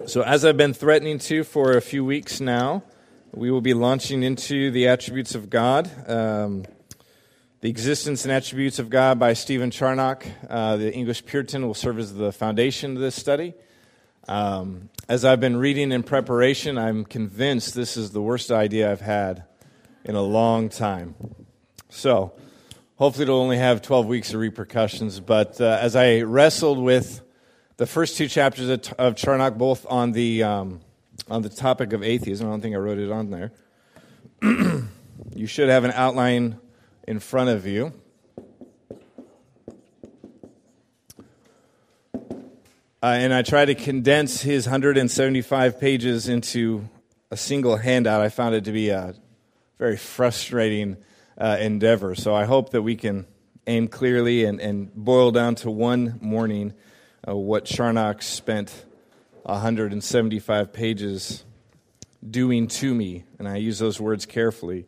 So as I've been threatening to for a few weeks now, we will be launching into the attributes of God, the existence and attributes of God by Stephen Charnock. The English Puritan will serve as the foundation of this study. As I've been reading in preparation, I'm convinced this is the worst idea I've had in a long time. So hopefully it'll only have 12 weeks of repercussions. But as I wrestled with the first two chapters of Charnock, both on the topic of atheism, I don't think I wrote it on there. You should have an outline in front of you. And I tried to condense his 175 pages into a single handout. I found it to be a very frustrating endeavor. So I hope that we can aim clearly and boil down to one morning what Charnock spent 175 pages doing to me. And I use those words carefully.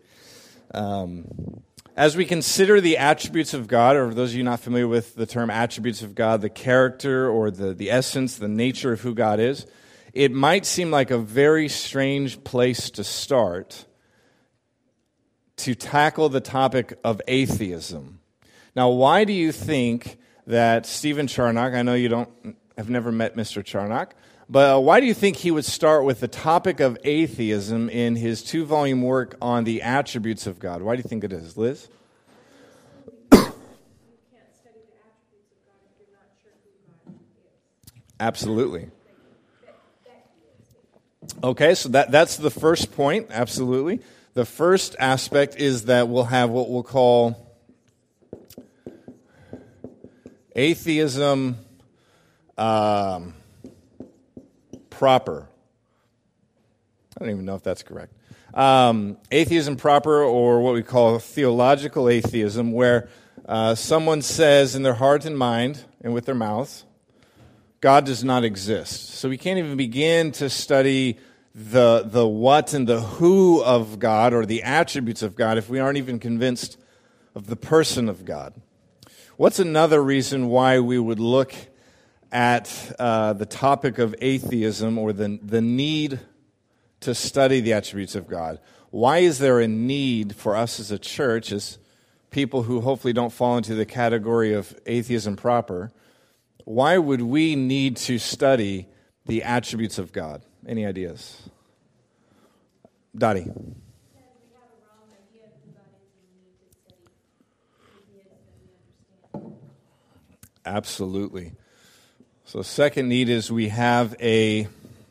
As we consider the attributes of God, or for those of you not familiar with the term attributes of God, the character or the essence, the nature of who God is, it might seem like a very strange place to start to tackle the topic of atheism. Now, why do you think that Stephen Charnock, I know you have never met Mr. Charnock, but why do you think he would start with the topic of atheism in his 2-volume work on the attributes of God? Why do you think it is, Liz? You can't study the attributes of God if you're not sure who God is. Absolutely. Okay, so that's the first point, absolutely. The first aspect is that we'll have what we'll call atheism proper. I don't even know if that's correct. Atheism proper, or what we call theological atheism, where someone says in their heart and mind and with their mouths, God does not exist. So we can't even begin to study the what and the who of God or the attributes of God if we aren't even convinced of the person of God. What's another reason why we would look at the topic of atheism or the need to study the attributes of God? Why is there a need for us as a church, as people who hopefully don't fall into the category of atheism proper, why would we need to study the attributes of God? Any ideas? Dottie. Absolutely. So second need is we have a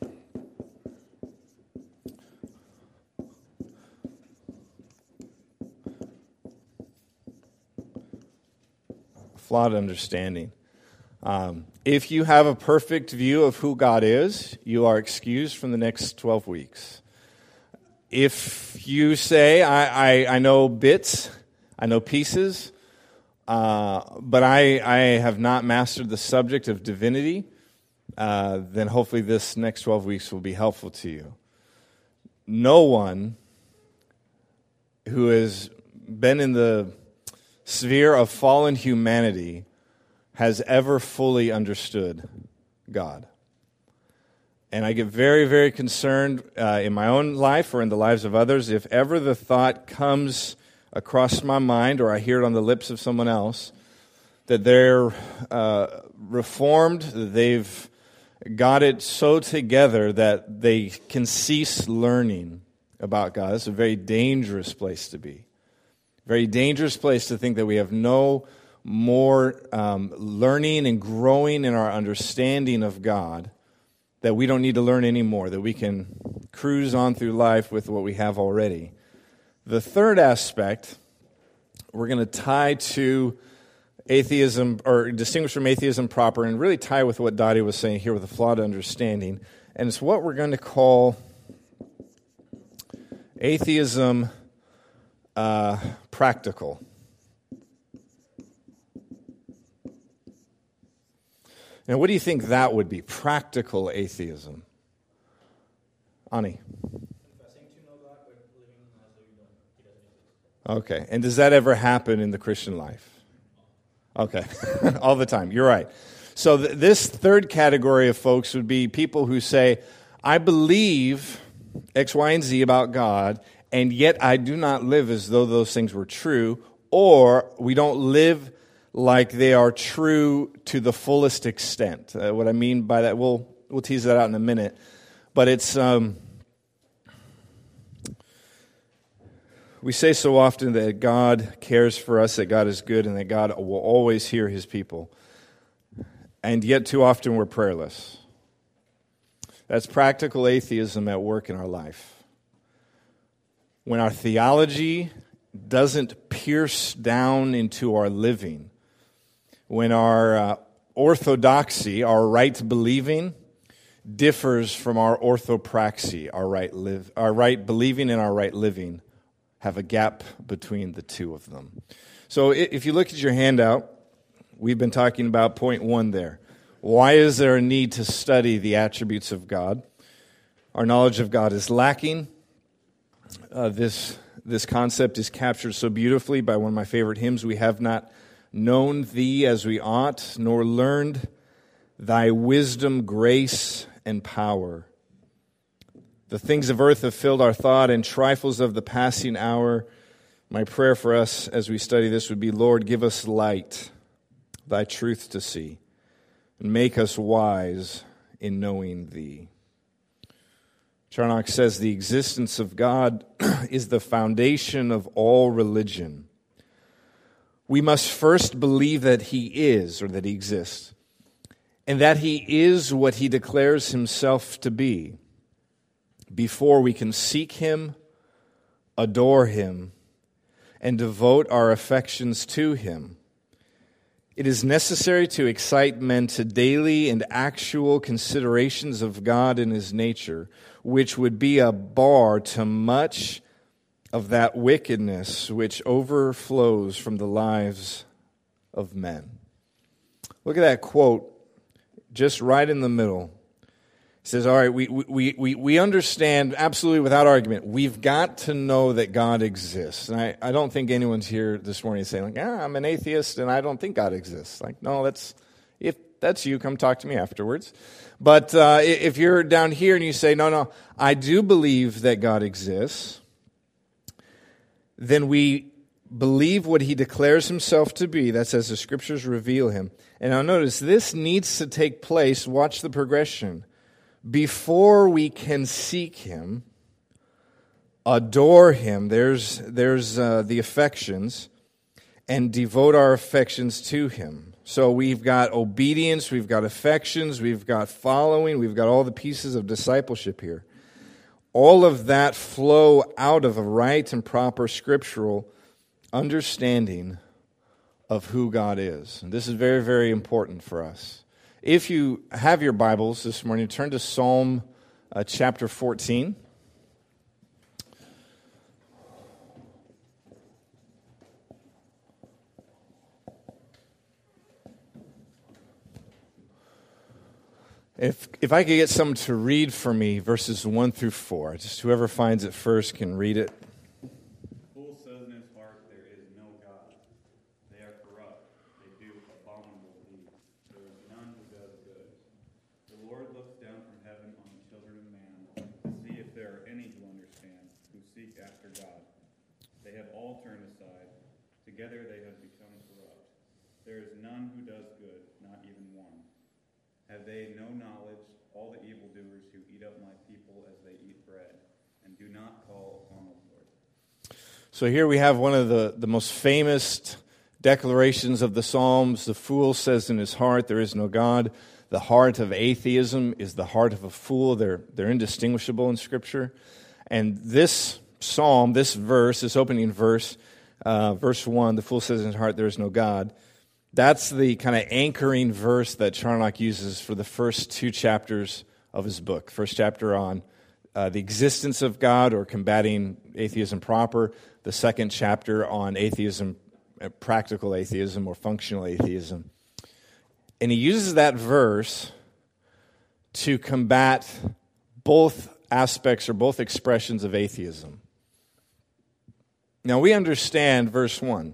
flawed understanding. If you have a perfect view of who God is, you are excused from the next 12 weeks. If you say, I know bits, I know pieces, but I have not mastered the subject of divinity, then hopefully this next 12 weeks will be helpful to you. No one who has been in the sphere of fallen humanity has ever fully understood God. And I get very, very concerned in my own life or in the lives of others if ever the thought comes across my mind, or I hear it on the lips of someone else, that they're reformed, that they've got it so together that they can cease learning about God. It's a very dangerous place to be. Very dangerous place to think that we have no more learning and growing in our understanding of God, that we don't need to learn anymore, that we can cruise on through life with what we have already. The third aspect we're going to tie to atheism, or distinguish from atheism proper, and really tie with what Dottie was saying here with a flawed understanding, and it's what we're going to call atheism practical. And what do you think that would be, practical atheism? Ani? Okay, and does that ever happen in the Christian life? Okay, all the time, you're right. So this third category of folks would be people who say, I believe X, Y, and Z about God, and yet I do not live as though those things were true, or we don't live like they are true to the fullest extent. What I mean by that, we'll tease that out in a minute. But it's, we say so often that God cares for us, that God is good, and that God will always hear his people. And yet too often we're prayerless. That's practical atheism at work in our life. When our theology doesn't pierce down into our living, when our orthodoxy, our right believing, differs from our orthopraxy, our right believing and our right living, have a gap between the two of them. So if you look at your handout, we've been talking about point 1 there. Why is there a need to study the attributes of God? Our knowledge of God is lacking. This concept is captured so beautifully by one of my favorite hymns. We have not known thee as we ought, nor learned thy wisdom, grace, and power. The things of earth have filled our thought, and trifles of the passing hour. My prayer for us as we study this would be, Lord, give us light, thy truth to see, and make us wise in knowing thee. Charnock says the existence of God is the foundation of all religion. We must first believe that he is, or that he exists, and that he is what he declares himself to be, before we can seek him, adore him, and devote our affections to him. It is necessary to excite men to daily and actual considerations of God and his nature, which would be a bar to much of that wickedness which overflows from the lives of men. Look at that quote, just right in the middle. It says, all right, we understand absolutely without argument, we've got to know that God exists. And I don't think anyone's here this morning saying, like, I'm an atheist and I don't think God exists. Like, no, if that's you, come talk to me afterwards. But if you're down here and you say, no, I do believe that God exists, then we believe what he declares himself to be. That's as the scriptures reveal him. And now notice, this needs to take place, watch the progression, before we can seek him, adore him, there's the affections, and devote our affections to him. So we've got obedience, we've got affections, we've got following, we've got all the pieces of discipleship here. All of that flow out of a right and proper scriptural understanding of who God is. And this is very, very important for us. If you have your Bibles this morning, turn to Psalm chapter 14. If I could get someone to read for me verses 1 through 4, just whoever finds it first can read it. Fool says in his heart, there is no God. They are corrupt. They do abominable deeds. There is none who does good. The Lord looks down from heaven on the children of man to see if there are any who understand, who seek after God. They have all turned aside. Together they have become corrupt. There is none who does good, not even one. Have they no knowledge, all the evildoers who eat up my people as they eat bread, and do not call upon the Lord? So here we have one of the most famous declarations of the Psalms. The fool says in his heart, there is no God. The heart of atheism is the heart of a fool. They're indistinguishable in Scripture. And this psalm, this verse, this opening verse, verse 1, the fool says in his heart, there is no God. That's the kind of anchoring verse that Charnock uses for the first 2 chapters of his book. First chapter on the existence of God, or combating atheism proper. The second chapter on atheism, practical atheism or functional atheism. And he uses that verse to combat both aspects or both expressions of atheism. Now we understand verse 1.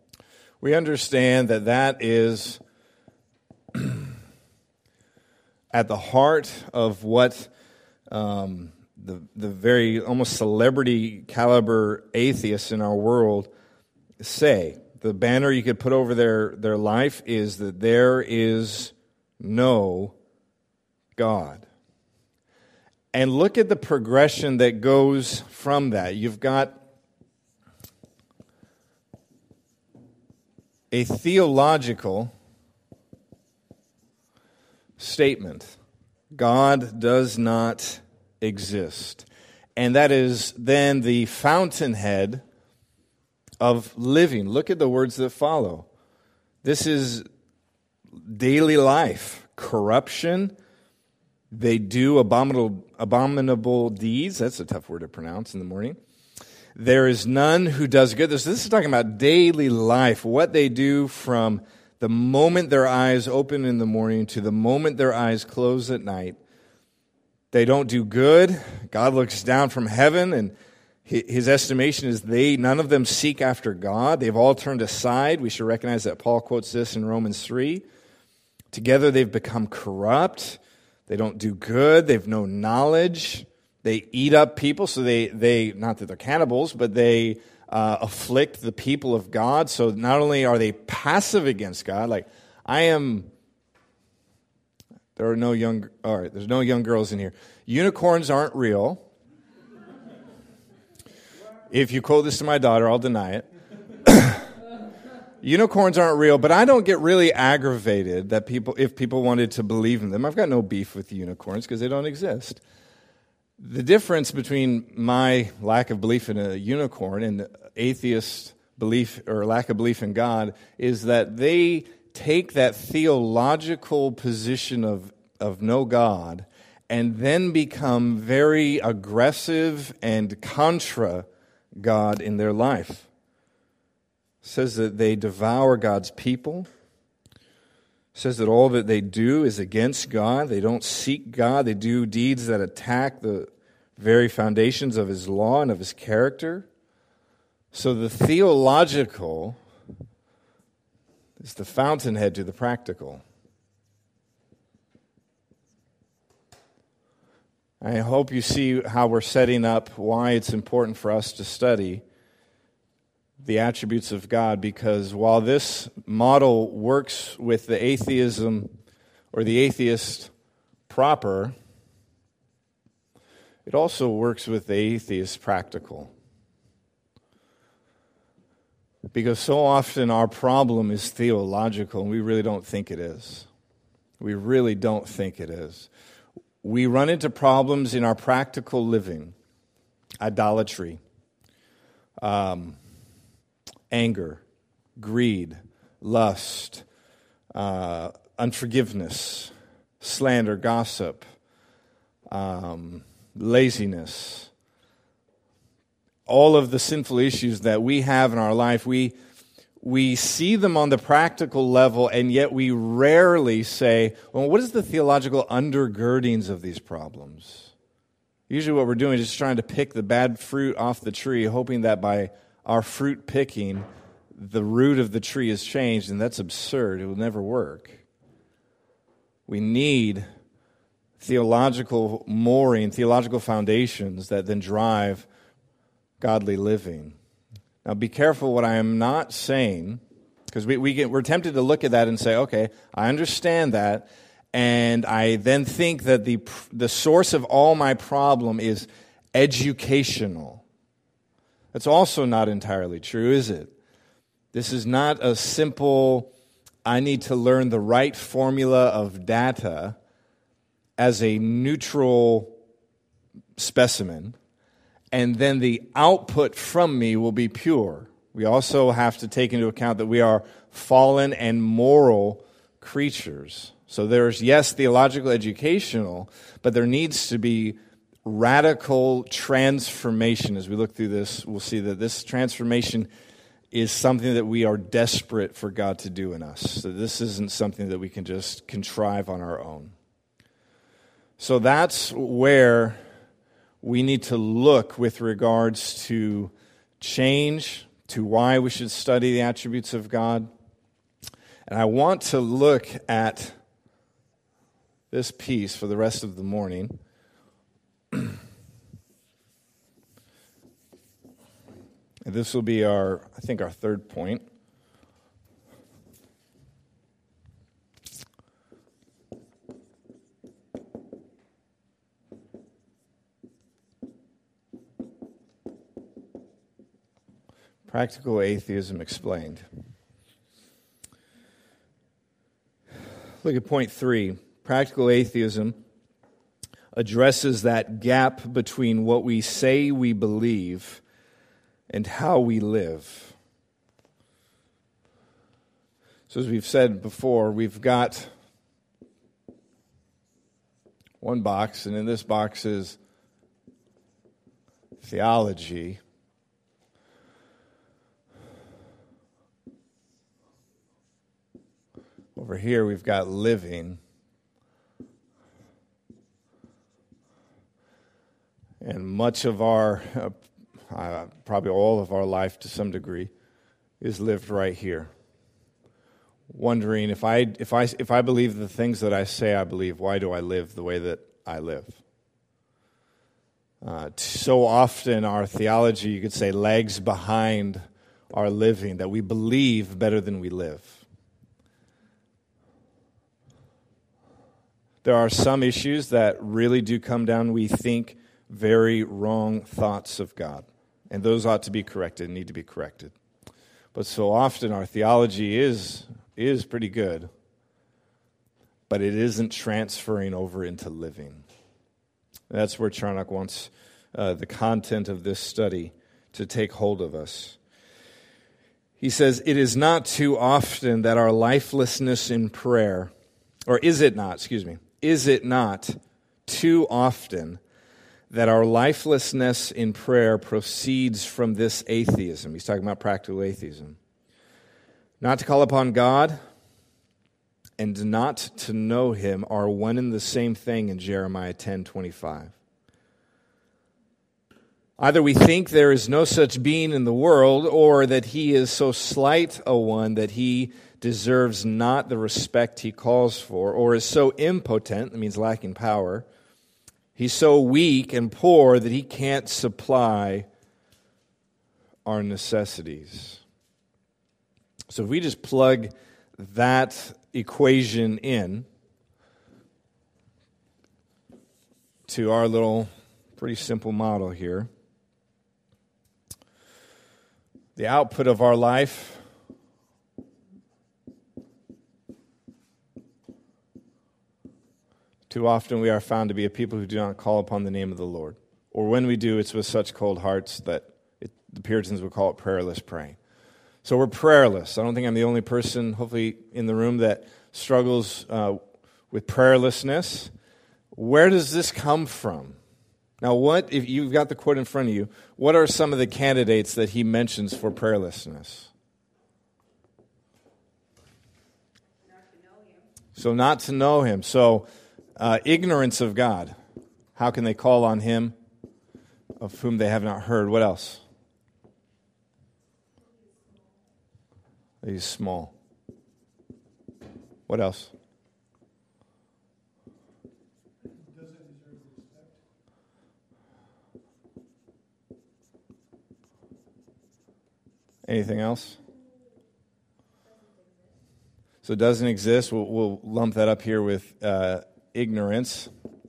We understand that is at the heart of what the very almost celebrity caliber atheists in our world say. The banner you could put over their life is that there is no God. And look at the progression that goes from that. You've got a theological statement. God does not exist. And that is then the fountainhead of living. Look at the words that follow. This is daily life, corruption. They do abominable deeds. That's a tough word to pronounce in the morning. There is none who does good. This is talking about daily life, what they do from the moment their eyes open in the morning to the moment their eyes close at night. They don't do good. God looks down from heaven, and his estimation is none of them seek after God. They've all turned aside. We should recognize that Paul quotes this in Romans 3. Together they've become corrupt. They don't do good. They've no knowledge. They eat up people, so they not that they're cannibals, but they afflict the people of God. So not only are they passive against God, there's no young girls in here. Unicorns aren't real. If you quote this to my daughter, I'll deny it. Unicorns aren't real, but I don't get really aggravated that if people wanted to believe in them. I've got no beef with unicorns because they don't exist. The difference between my lack of belief in a unicorn and atheist belief or lack of belief in God is that they take that theological position of no God and then become very aggressive and contra God in their life. It says that they devour God's people. It says that all that they do is against God. They don't seek God. They do deeds that attack the very foundations of His law and of His character. So the theological is the fountainhead to the practical. I hope you see how we're setting up why it's important for us to study the attributes of God, because while this model works with the atheism or the atheist proper, it also works with the atheist practical. Because so often our problem is theological, and we really don't think it is. We really don't think it is. We run into problems in our practical living. Idolatry, anger, greed, lust, unforgiveness, slander, gossip, laziness. All of the sinful issues that we have in our life, we see them on the practical level, and yet we rarely say, well, what is the theological undergirdings of these problems? Usually what we're doing is just trying to pick the bad fruit off the tree, hoping that by our fruit picking, the root of the tree is changed, and that's absurd. It will never work. We need theological mooring, theological foundations that then drive godly living. Now, be careful what I am not saying, because we're tempted to look at that and say, okay, I understand that, and I then think that the source of all my problem is educational. That's also not entirely true, is it? This is not a simple, I need to learn the right formula of data as a neutral specimen, and then the output from me will be pure. We also have to take into account that we are fallen and moral creatures. So there's, yes, theological, educational, but there needs to be radical transformation. As we look through this, we'll see that this transformation is something that we are desperate for God to do in us. So this isn't something that we can just contrive on our own. So that's where we need to look with regards to change, to why we should study the attributes of God. And I want to look at this piece for the rest of the morning. And this will be our third point. Practical atheism explained. Look at point 3. Practical atheism addresses that gap between what we say we believe and how we live. So as we've said before, we've got one box, and in this box is theology. Over here we've got living. And much of our, probably all of our life to some degree, is lived right here. Wondering if I believe the things that I say I believe, why do I live the way that I live? So often our theology, you could say, lags behind our living, that we believe better than we live. There are some issues that really do come down, we think, very wrong thoughts of God. And those ought to be corrected, need to be corrected. But so often our theology is pretty good, but it isn't transferring over into living. And that's where Charnock wants the content of this study to take hold of us. He says, it is not too often that our lifelessness in prayer, or is it not too often that our lifelessness in prayer proceeds from this atheism? He's talking about practical atheism. Not to call upon God and not to know Him are one and the same thing in Jeremiah 10:25. Either we think there is no such being in the world, or that He is so slight a one that He deserves not the respect He calls for, or is so impotent, that means lacking power, He's so weak and poor that He can't supply our necessities. So if we just plug that equation in to our little pretty simple model here, the output of our life too often we are found to be a people who do not call upon the name of the Lord. Or when we do, it's with such cold hearts that the Puritans would call it prayerless praying. So we're prayerless. I don't think I'm the only person, hopefully, in the room that struggles with prayerlessness. Where does this come from? Now, if you've got the quote in front of you, what are some of the candidates that he mentions for prayerlessness? Not to know Him. So ignorance of God. How can they call on Him of whom they have not heard? What else? He's small. What else? Anything else? So it doesn't exist. We'll lump that up here with ignorance.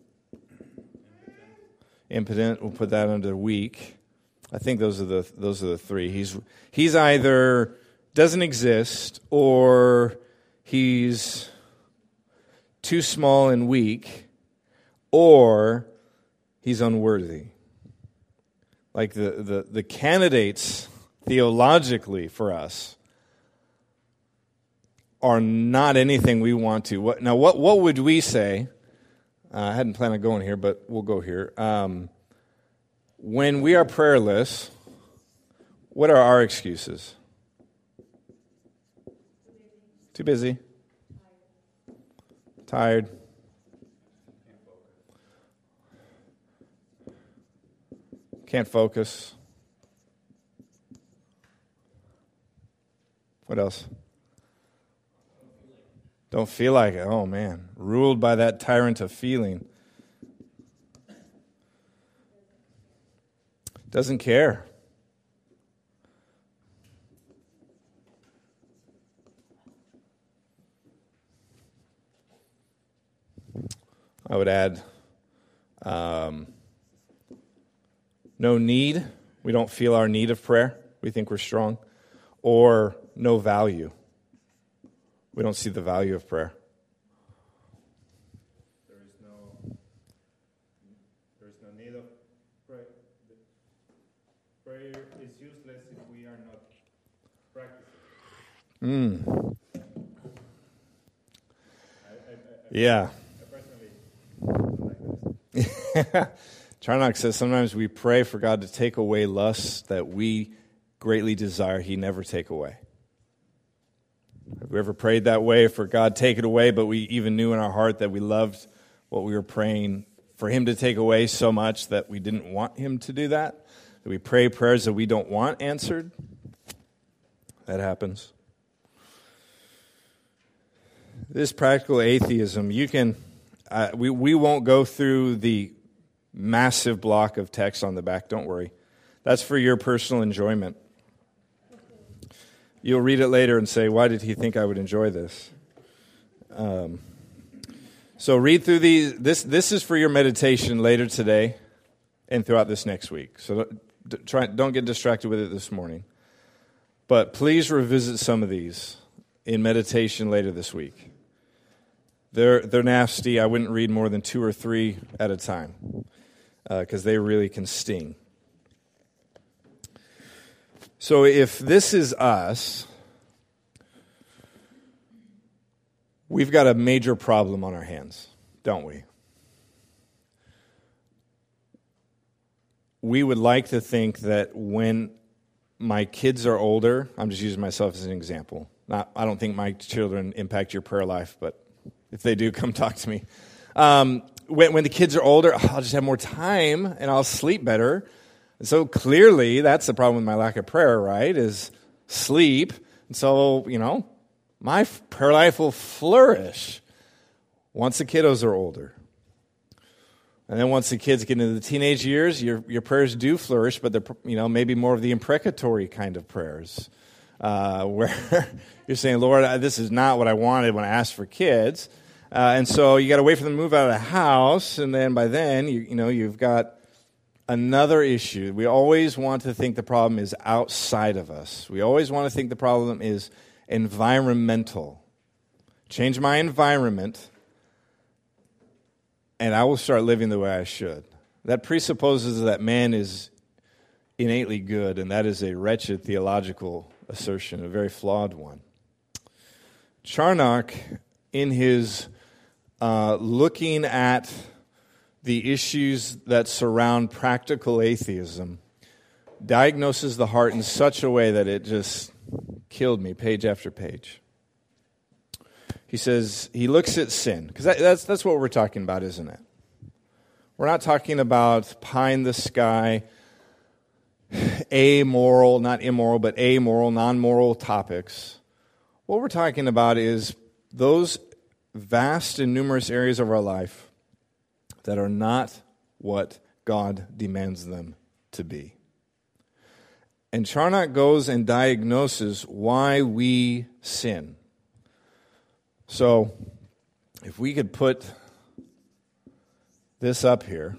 Impotent, we'll put that under weak. I think those are the three. He's either doesn't exist, or he's too small and weak, or he's unworthy. Like the candidates theologically for us are not anything we want to. What would we say? I hadn't planned on going here, but we'll go here. When we are prayerless, what are our excuses? Too busy. Tired. Can't focus. What else? Don't feel like it. Oh, man. Ruled by that tyrant of feeling. Doesn't care. I would add no need. We don't feel our need of prayer. We think we're strong. Or no value. We don't see the value of prayer. There is no need of prayer. Prayer is useless if we are not practicing. Yeah. I personally like this. Charnock says sometimes we pray for God to take away lusts that we greatly desire He never take away. Have we ever prayed that way for God take it away, but we even knew in our heart that we loved what we were praying for Him to take away so much that we didn't want Him to do that? That we pray prayers that we don't want answered? That happens. This practical atheism, you can, we won't go through the massive block of text on the back, don't worry. That's for your personal enjoyment. You'll read it later and say, why did he think I would enjoy this? So read through these. This is for your meditation later today and throughout this next week. So don't get distracted with it this morning. But please revisit some of these in meditation later this week. They're nasty. I wouldn't read more than 2 or 3 at a time because they really can sting. So if this is us, we've got a major problem on our hands, don't we? We would like to think that when my kids are older, I'm just using myself as an example. I don't think my children impact your prayer life, but if they do, come talk to me. When the kids are older, I'll just have more time and I'll sleep better. And so clearly, that's the problem with my lack of prayer, right, is sleep. And so, my prayer life will flourish once the kiddos are older. And then once the kids get into the teenage years, your prayers do flourish, but they're, maybe more of the imprecatory kind of prayers, where you're saying, Lord, this is not what I wanted when I asked for kids. And so you got to wait for them to move out of the house, and then by then, you've got another issue. We always want to think the problem is outside of us. We always want to think the problem is environmental. Change my environment, and I will start living the way I should. That presupposes that man is innately good, and that is a wretched theological assertion, a very flawed one. Charnock, in his looking at the issues that surround practical atheism, diagnoses the heart in such a way that it just killed me page after page. He says, he looks at sin, because that's what we're talking about, isn't it? We're not talking about pie in the sky, amoral, not immoral, but amoral, non-moral topics. What we're talking about is those vast and numerous areas of our life that are not what God demands them to be. And Charnock goes and diagnoses why we sin. So, if we could put this up here,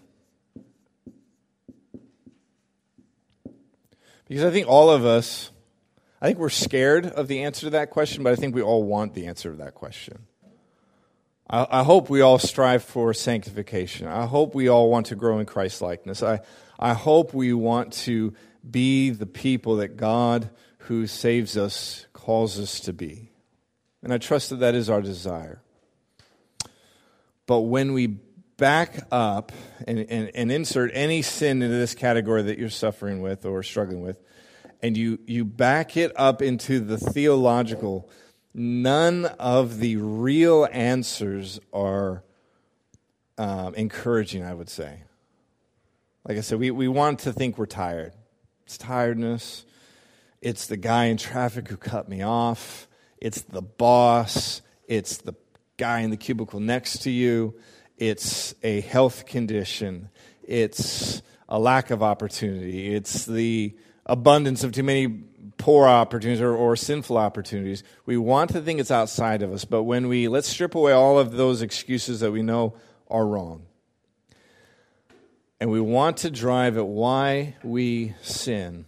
because I think all of us, I think we're scared of the answer to that question, but I think we all want the answer to that question. I hope we all strive for sanctification. I hope we all want to grow in Christ-likeness. I hope we want to be the people that God, who saves us, calls us to be. And I trust that is our desire. But when we back up and insert any sin into this category that you're suffering with or struggling with, and you back it up into the theological, none of the real answers are encouraging, I would say. Like I said, we want to think we're tired. It's tiredness. It's the guy in traffic who cut me off. It's the boss. It's the guy in the cubicle next to you. It's a health condition. It's a lack of opportunity. It's the abundance of too many poor opportunities or sinful opportunities. We want to think it's outside of us, but let's strip away all of those excuses that we know are wrong. And we want to drive at why we sin.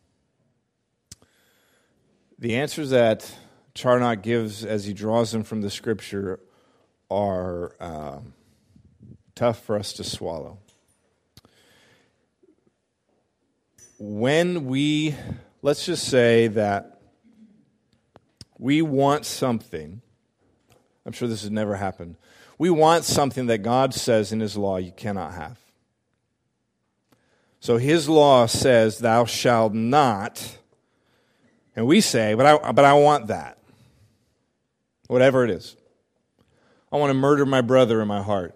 The answers that Charnock gives as he draws them from the Scripture are tough for us to swallow. Let's just say that we want something. I'm sure this has never happened. We want something that God says in His law you cannot have. So His law says, thou shalt not. And we say, but I want that. Whatever it is. I want to murder my brother in my heart.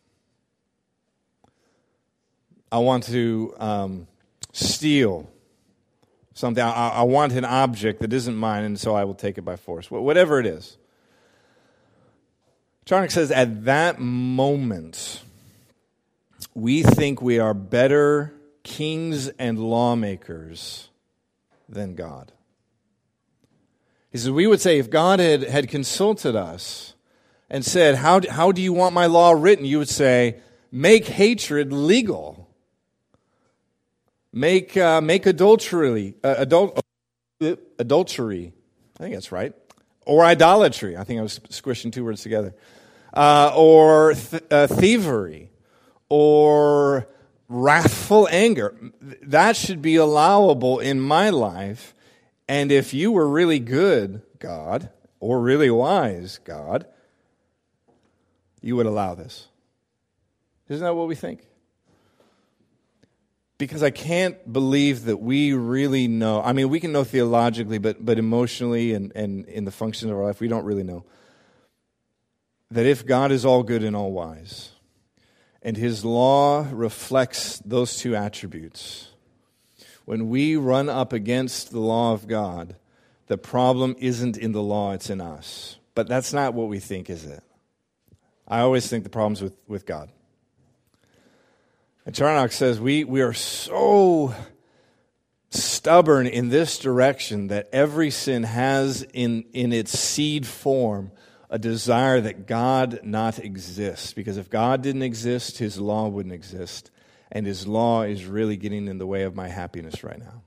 I want to steal something. I want an object that isn't mine, and so I will take it by force. Whatever it is. Charnock says, at that moment, we think we are better kings and lawmakers than God. He says, we would say, if God had consulted us and said, how do you want my law written? You would say, make hatred legal. Make adultery. Adultery. I think that's right. Or idolatry. I think I was squishing two words together. Or thievery. Or wrathful anger. That should be allowable in my life. And if you were really good, God, or really wise, God, you would allow this. Isn't that what we think? Because I can't believe that we really know. I mean, we can know theologically, but emotionally and in the functions of our life, we don't really know. That if God is all good and all wise, and His law reflects those two attributes, when we run up against the law of God, the problem isn't in the law, it's in us. But that's not what we think, is it? I always think the problem's with God. And Charnock says we are so stubborn in this direction that every sin has in its seed form a desire that God not exist. Because if God didn't exist, His law wouldn't exist. And His law is really getting in the way of my happiness right now.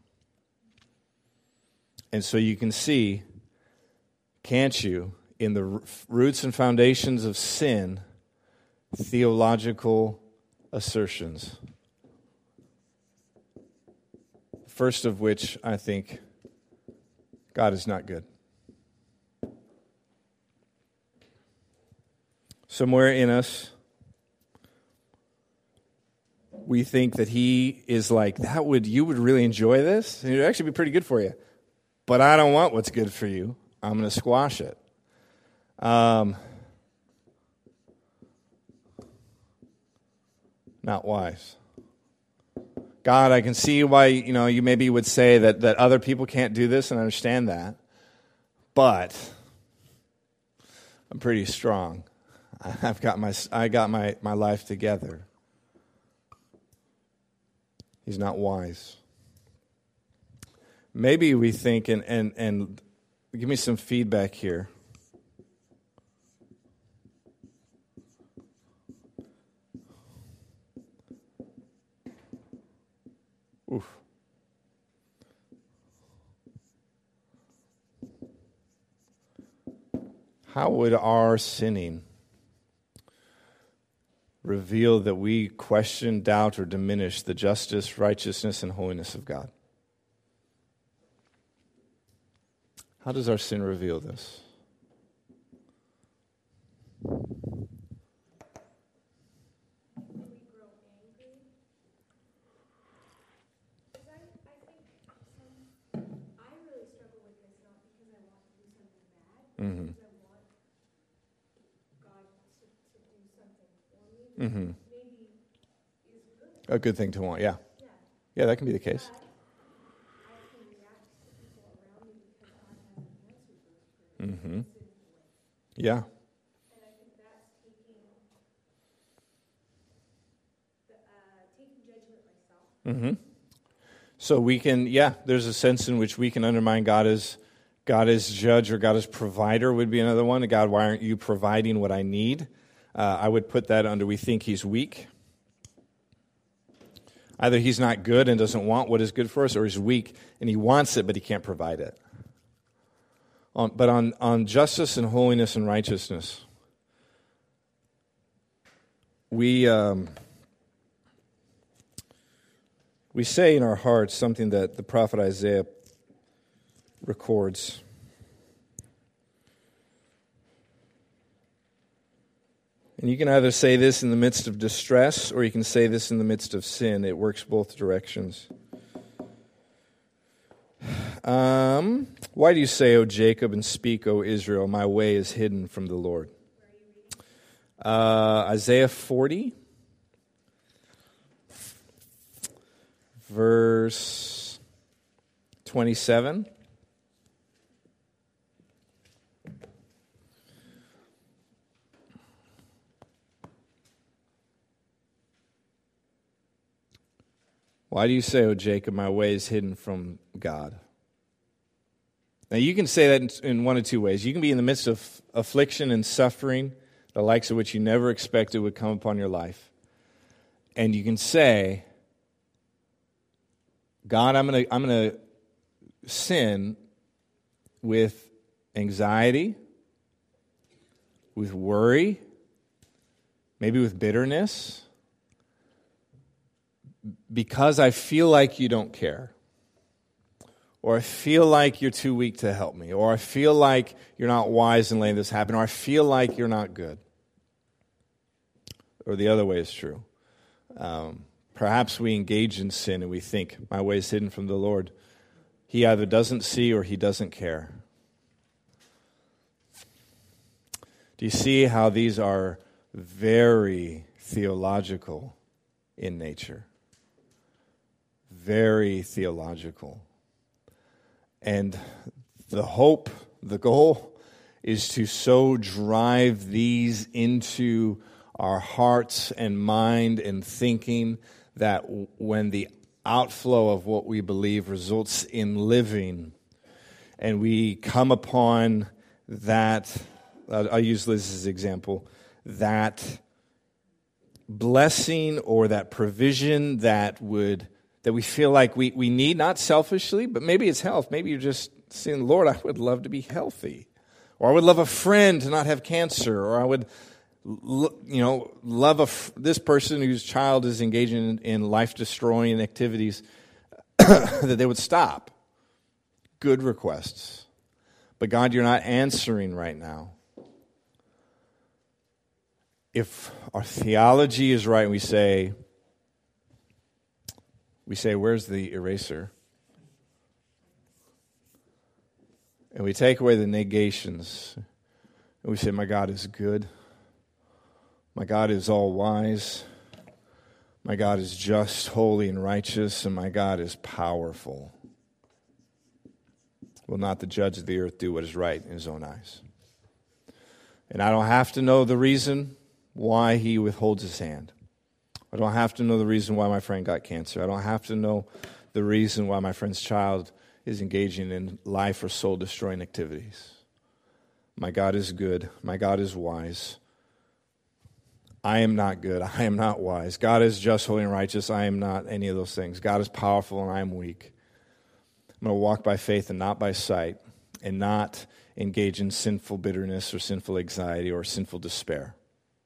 And so you can see, can't you, in the roots and foundations of sin, theological assertions. First of which, I think, God is not good. Somewhere in us, we think that He is like, you would really enjoy this? It would actually be pretty good for you. But I don't want what's good for you. I'm going to squash it. Not wise. God, I can see why, you maybe would say that other people can't do this, and I understand that. But I'm pretty strong. I got my life together. He's not wise. Maybe we think, and give me some feedback here. Oof. How would our sinning reveal that we question, doubt, or diminish the justice, righteousness, and holiness of God? How does our sin reveal this? Mm-hmm. Mm-hmm. A good thing to want, yeah. Yeah, that can be the case. Mm-hmm. Yeah. And I think that's taking judgment myself. Mm-hmm. So we can, there's a sense in which we can undermine God as judge or God as provider would be another one. God, why aren't you providing what I need? I would put that under we think he's weak. Either he's not good and doesn't want what is good for us, or he's weak and he wants it but he can't provide it. But on justice and holiness and righteousness, we say in our hearts something that the prophet Isaiah records. And you can either say this in the midst of distress, or you can say this in the midst of sin. It works both directions. Why do you say, O Jacob, and speak, O Israel, my way is hidden from the Lord? Isaiah 40, verse 27. Why do you say, O Jacob, my way is hidden from God? Now, you can say that in one of two ways. You can be in the midst of affliction and suffering, the likes of which you never expected would come upon your life. And you can say, God, I'm going to sin with anxiety, with worry, maybe with bitterness, because I feel like you don't care, or I feel like you're too weak to help me, or I feel like you're not wise in letting this happen, or I feel like you're not good. Or the other way is true. Perhaps we engage in sin and we think, my way is hidden from the Lord. He either doesn't see or he doesn't care. Do you see how these are very theological in nature? Very theological. And the hope, the goal, is to so drive these into our hearts and mind and thinking that when the outflow of what we believe results in living, and we come upon that, I'll use Liz as an example, that blessing or that provision that we feel like we need, not selfishly, but maybe it's health. Maybe you're just saying, Lord, I would love to be healthy. Or I would love a friend to not have cancer. Or I would, love this person whose child is engaging in life-destroying activities, that they would stop. Good requests. But God, you're not answering right now. If our theology is right and we say, where's the eraser? And we take away the negations. And we say, my God is good. My God is all wise. My God is just, holy, and righteous. And my God is powerful. Will not the judge of the earth do what is right in his own eyes? And I don't have to know the reason why he withholds his hand. I don't have to know the reason why my friend got cancer. I don't have to know the reason why my friend's child is engaging in life or soul-destroying activities. My God is good. My God is wise. I am not good. I am not wise. God is just, holy, and righteous. I am not any of those things. God is powerful, and I am weak. I'm going to walk by faith and not by sight, and not engage in sinful bitterness or sinful anxiety or sinful despair.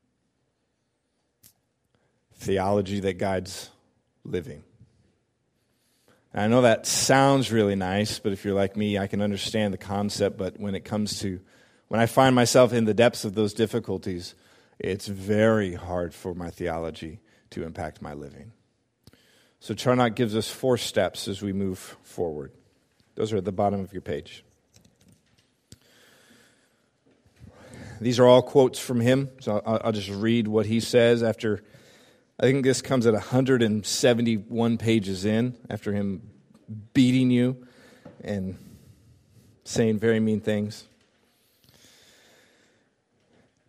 Theology that guides living. And I know that sounds really nice, but if you're like me, I can understand the concept, but when I find myself in the depths of those difficulties, it's very hard for my theology to impact my living. So Charnock gives us 4 steps as we move forward. Those are at the bottom of your page. These are all quotes from him, so I'll just read what he says after. I think this comes at 171 pages in, after him beating you and saying very mean things.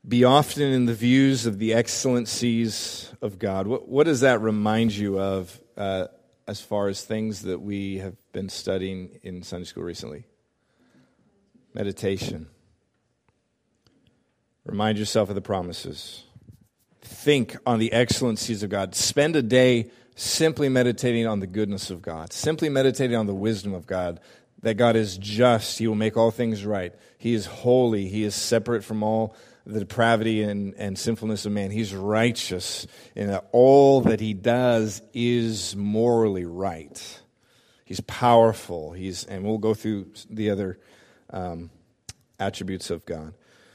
Be often in the views of the excellencies of God. What does that remind you of as far as things that we have been studying in Sunday school recently? Meditation. Remind yourself of the promises. Think on the excellencies of God. Spend a day simply meditating on the goodness of God, simply meditating on the wisdom of God, that God is just. He will make all things right. He is holy. He is separate from all the depravity and sinfulness of man. He's righteous, and that all that he does is morally right. He's powerful. And we'll go through the other attributes of God.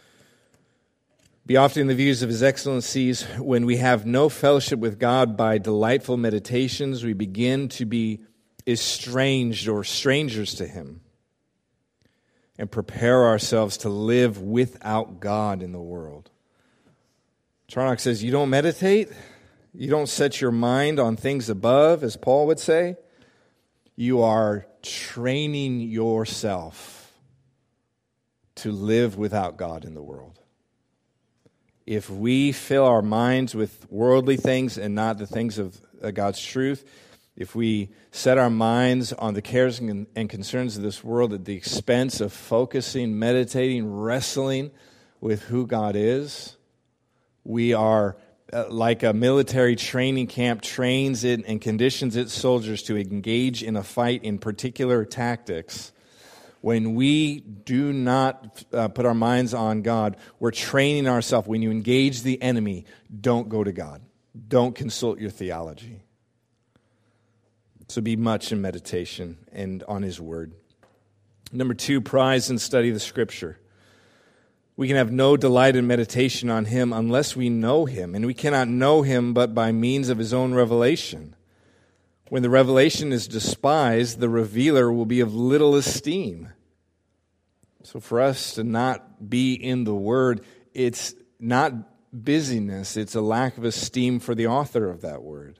Be often in the views of his excellencies. When we have no fellowship with God by delightful meditations, we begin to be estranged or strangers to him, and prepare ourselves to live without God in the world. Charnock says, you don't meditate, you don't set your mind on things above, as Paul would say. You are training yourself to live without God in the world. If we fill our minds with worldly things and not the things of God's truth, if we set our minds on the cares and concerns of this world at the expense of focusing, meditating, wrestling with who God is, we are like a military training camp trains it and conditions its soldiers to engage in a fight in particular tactics. When we do not put our minds on God, we're training ourselves. When you engage the enemy, don't go to God. Don't consult your theology. So be much in meditation and on his word. Number 2, prize and study the Scripture. We can have no delight in meditation on him unless we know him, and we cannot know him but by means of his own revelation. When the revelation is despised, the revealer will be of little esteem. So for us to not be in the word, it's not busyness, it's a lack of esteem for the author of that word.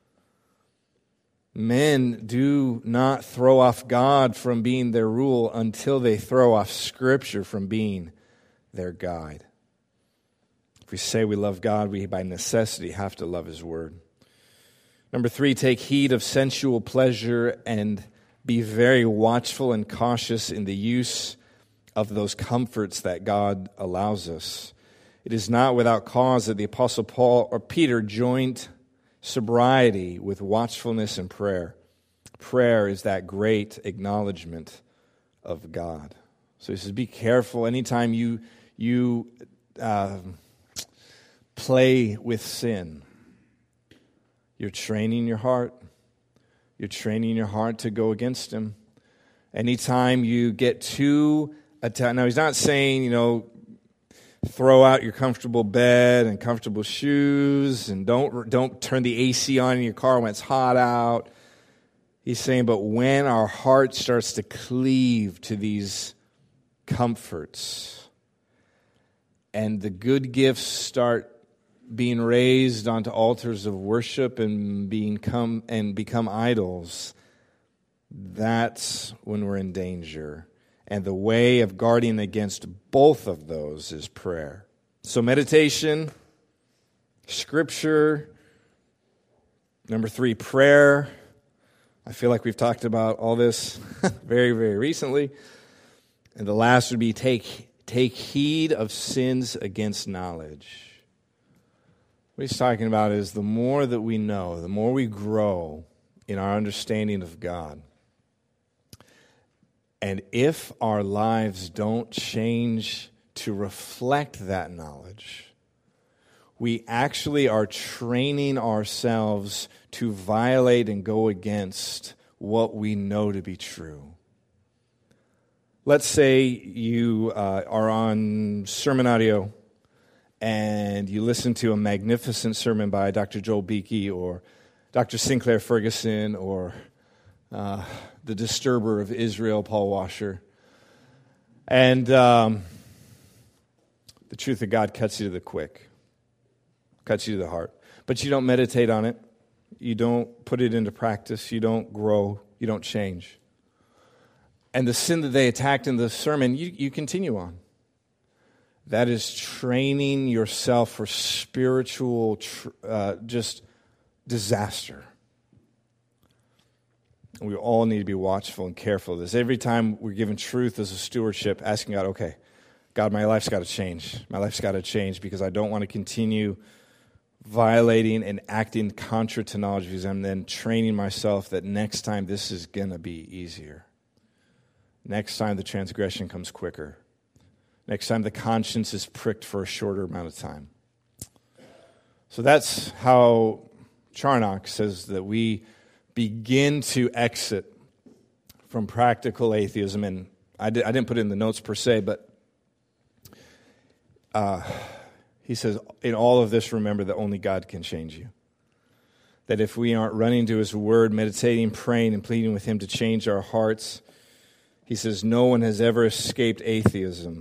Men do not throw off God from being their rule until they throw off Scripture from being their guide. If we say we love God, we by necessity have to love his word. Number 3, take heed of sensual pleasure and be very watchful and cautious in the use of those comforts that God allows us. It is not without cause that the Apostle Paul or Peter joined sobriety with watchfulness and prayer. Prayer is that great acknowledgement of God. So he says, be careful. Anytime you play with sin, you're training your heart. You're training your heart to go against him. Anytime you get too attached. Now, he's not saying, throw out your comfortable bed and comfortable shoes and don't turn the AC on in your car when it's hot out. He's saying, but when our heart starts to cleave to these comforts and the good gifts start being raised onto altars of worship and become idols, that's when we're in danger. And the way of guarding against both of those is prayer. So meditation, Scripture. Number 3, prayer. I feel like we've talked about all this very, very recently. And the last would be take heed of sins against knowledge. What he's talking about is the more that we know, the more we grow in our understanding of God. And if our lives don't change to reflect that knowledge, we actually are training ourselves to violate and go against what we know to be true. Let's say you are on sermon audio and you listen to a magnificent sermon by Dr. Joel Beakey or Dr. Sinclair Ferguson or the disturber of Israel, Paul Washer. And the truth of God cuts you to the quick, cuts you to the heart. But you don't meditate on it. You don't put it into practice. You don't grow. You don't change. And the sin that they attacked in the sermon, you continue on. that is training yourself for spiritual just disaster. We all need to be watchful and careful of this. Every time we're given truth as a stewardship, asking God, okay, God, my life's got to change. My life's got to change because I don't want to continue violating and acting contra to knowledge, because I'm then training myself that next time this is going to be easier. Next time the transgression comes quicker. Next time the conscience is pricked for a shorter amount of time. So that's how Charnock says that we begin to exit from practical atheism. And I didn't put it in the notes per se, but he says, in all of this, remember that only God can change you. That if we aren't running to His Word, meditating, praying, and pleading with Him to change our hearts, he says, no one has ever escaped atheism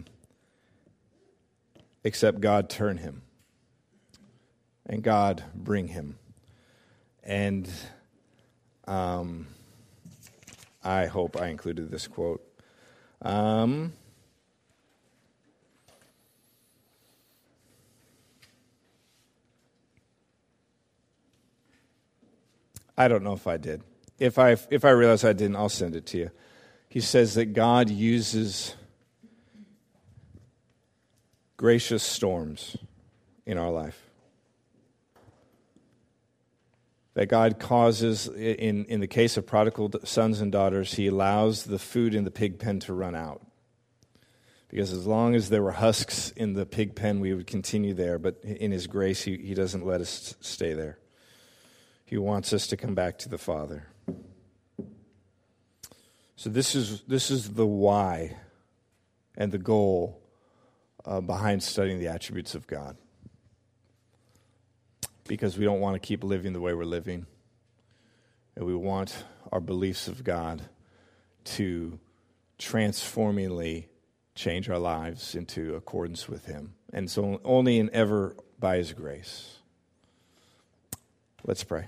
except God turn him and God bring him. And I hope I included this quote. I don't know if I did. If I realize I didn't, I'll send it to you. He says that God uses gracious storms in our life. That God causes, in the case of prodigal sons and daughters, He allows the food in the pig pen to run out. Because as long as there were husks in the pig pen, we would continue there. But in His grace, He doesn't let us stay there. He wants us to come back to the Father. So this is the why and the goal behind studying the attributes of God. Because we don't want to keep living the way we're living. And we want our beliefs of God to transformingly change our lives into accordance with Him. And so only and ever by His grace. Let's pray.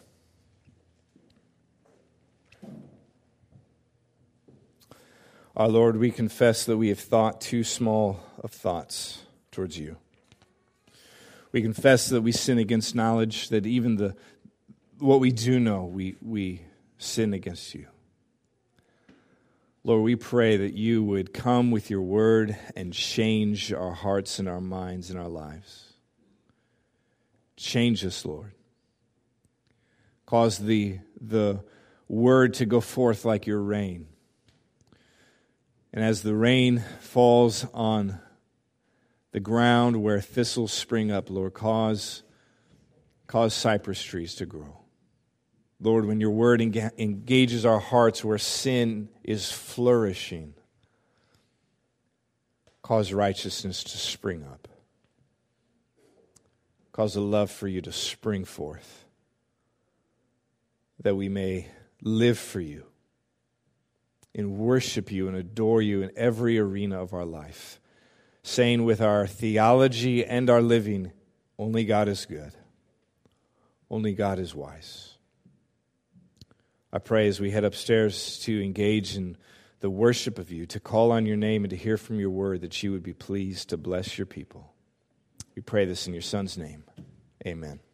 Our Lord, we confess that we have thought too small of thoughts towards You. We confess that we sin against knowledge, that even what we do know, we sin against You. Lord, we pray that You would come with Your word and change our hearts and our minds and our lives. Change us, Lord. Cause the word to go forth like Your rain. And as the rain falls on the ground where thistles spring up, Lord, cause cypress trees to grow. Lord, when Your word engages our hearts where sin is flourishing, cause righteousness to spring up. Cause a love for You to spring forth, that we may live for You and worship You and adore You in every arena of our life, saying with our theology and our living, only God is good. Only God is wise. I pray as we head upstairs to engage in the worship of You, to call on Your name and to hear from Your word, that You would be pleased to bless Your people. We pray this in Your Son's name. Amen.